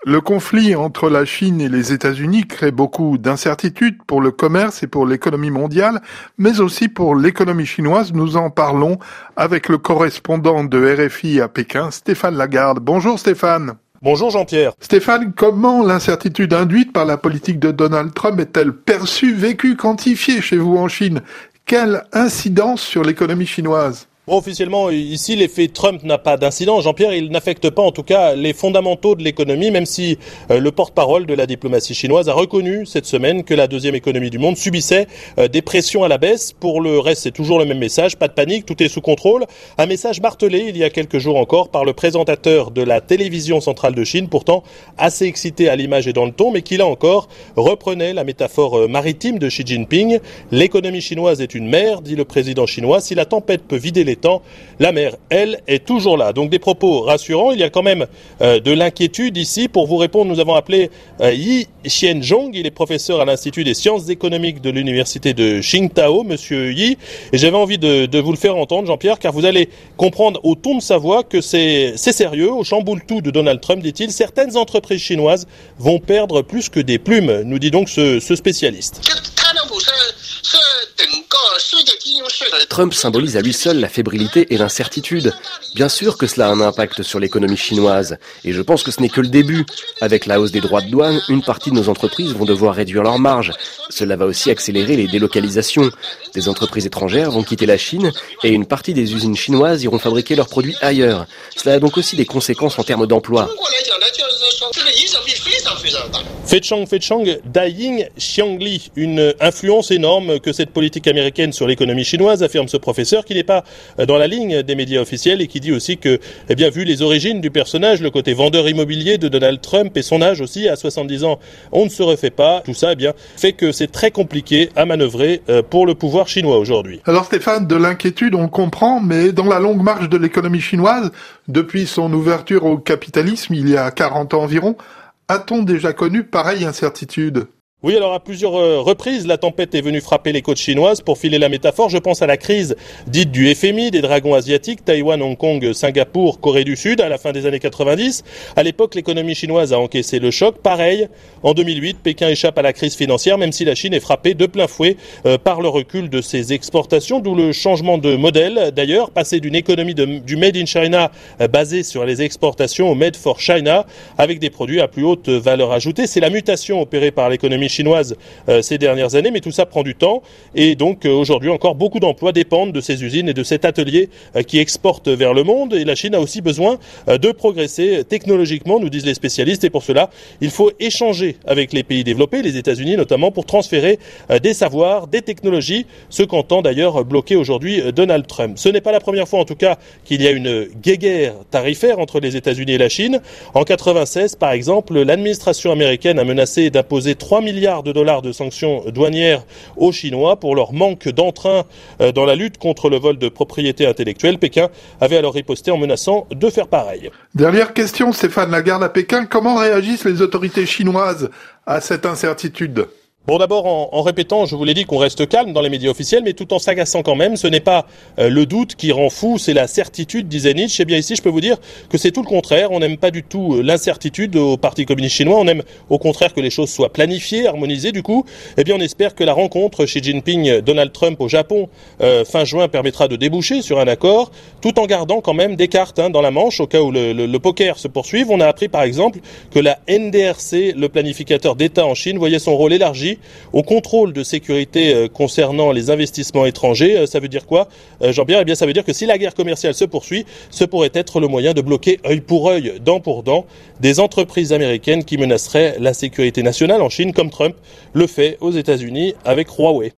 Le conflit entre la Chine et les États-Unis crée beaucoup d'incertitudes pour le commerce et pour l'économie mondiale, mais aussi pour l'économie chinoise. Nous en parlons avec le correspondant de RFI à Pékin, Stéphane Lagarde. Bonjour Stéphane. Bonjour Jean-Pierre. Stéphane, comment l'incertitude induite par la politique de Donald Trump est-elle perçue, vécue, quantifiée chez vous en Chine? Quelle incidence sur l'économie chinoise? Officiellement, ici, l'effet Trump n'a pas d'incidence. Jean-Pierre, il n'affecte pas en tout cas les fondamentaux de l'économie, même si le porte-parole de la diplomatie chinoise a reconnu cette semaine que la deuxième économie du monde subissait des pressions à la baisse. Pour le reste, c'est toujours le même message, pas de panique, tout est sous contrôle. Un message martelé il y a quelques jours encore par le présentateur de la télévision centrale de Chine, pourtant assez excité à l'image et dans le ton, mais qui là encore reprenait la métaphore maritime de Xi Jinping. L'économie chinoise est une mer, dit le président chinois. Si la tempête peut vider les temps, la mer, elle, est toujours là. Donc des propos rassurants. Il y a quand même de l'inquiétude ici. Pour vous répondre, nous avons appelé Yi Xianzhong. Il est professeur à l'Institut des sciences économiques de l'université de Qingdao, monsieur Yi. Et j'avais envie de vous le faire entendre, Jean-Pierre, car vous allez comprendre au ton de sa voix que c'est sérieux. Au chamboule-tout de Donald Trump, dit-il, certaines entreprises chinoises vont perdre plus que des plumes, nous dit donc ce spécialiste. Trump symbolise à lui seul la fébrilité et l'incertitude. Bien sûr que cela a un impact sur l'économie chinoise. Et je pense que ce n'est que le début. Avec la hausse des droits de douane, une partie de nos entreprises vont devoir réduire leurs marges. Cela va aussi accélérer les délocalisations. Des entreprises étrangères vont quitter la Chine et une partie des usines chinoises iront fabriquer leurs produits ailleurs. Cela a donc aussi des conséquences en termes d'emploi. Feichang Daiying Xiangli, une influence énorme que cette politique américaine sur l'économie chinoise, affirme ce professeur qui n'est pas dans la ligne des médias officiels et qui dit aussi que, vu les origines du personnage, le côté vendeur immobilier de Donald Trump et son âge aussi, à 70 ans, on ne se refait pas. Tout ça, fait que c'est très compliqué à manœuvrer pour le pouvoir chinois aujourd'hui. Alors Stéphane, de l'inquiétude, on comprend, mais dans la longue marche de l'économie chinoise, depuis son ouverture au capitalisme il y a 40 ans environ, a-t-on déjà connu pareille incertitude ? Oui, alors à plusieurs reprises, la tempête est venue frapper les côtes chinoises. Pour filer la métaphore, je pense à la crise dite du FMI, des dragons asiatiques, Taïwan, Hong Kong, Singapour, Corée du Sud, à la fin des années 90. À l'époque, l'économie chinoise a encaissé le choc. Pareil, en 2008, Pékin échappe à la crise financière, même si la Chine est frappée de plein fouet par le recul de ses exportations, d'où le changement de modèle. D'ailleurs, passer d'une économie du Made in China basée sur les exportations au Made for China, avec des produits à plus haute valeur ajoutée. C'est la mutation opérée par l'économie chinoise ces dernières années, mais tout ça prend du temps et donc aujourd'hui encore beaucoup d'emplois dépendent de ces usines et de cet atelier qui exporte vers le monde. Et la Chine a aussi besoin de progresser technologiquement, nous disent les spécialistes, et pour cela il faut échanger avec les pays développés, les États-Unis notamment, pour transférer des savoirs, des technologies, ce qu'entend d'ailleurs bloquer aujourd'hui Donald Trump. Ce n'est pas la première fois en tout cas qu'il y a une guéguerre tarifaire entre les États-Unis et la Chine. En 1996 par exemple, l'administration américaine a menacé d'imposer 3 milliards de dollars de sanctions douanières aux Chinois pour leur manque d'entrain dans la lutte contre le vol de propriété intellectuelle. Pékin avait alors riposté en menaçant de faire pareil. Dernière question, Stéphane Lagarde à Pékin. Comment réagissent les autorités chinoises à cette incertitude ? Bon, d'abord, en répétant, je vous l'ai dit, qu'on reste calme dans les médias officiels, mais tout en s'agaçant quand même. Ce n'est pas le doute qui rend fou, c'est la certitude, disait Nietzsche. Eh bien ici, je peux vous dire que c'est tout le contraire. On n'aime pas du tout l'incertitude au Parti communiste chinois. On aime au contraire que les choses soient planifiées, harmonisées. Du coup, on espère que la rencontre Xi Jinping-Donald Trump au Japon fin juin permettra de déboucher sur un accord, tout en gardant quand même des cartes dans la manche au cas où le poker se poursuive. On a appris par exemple que la NDRC, le planificateur d'État en Chine, voyait son rôle élargi au contrôle de sécurité concernant les investissements étrangers. Ça veut dire quoi, Jean-Pierre ? Ça veut dire que si la guerre commerciale se poursuit, ce pourrait être le moyen de bloquer œil pour œil, dent pour dent, des entreprises américaines qui menaceraient la sécurité nationale en Chine, comme Trump le fait aux États-Unis avec Huawei.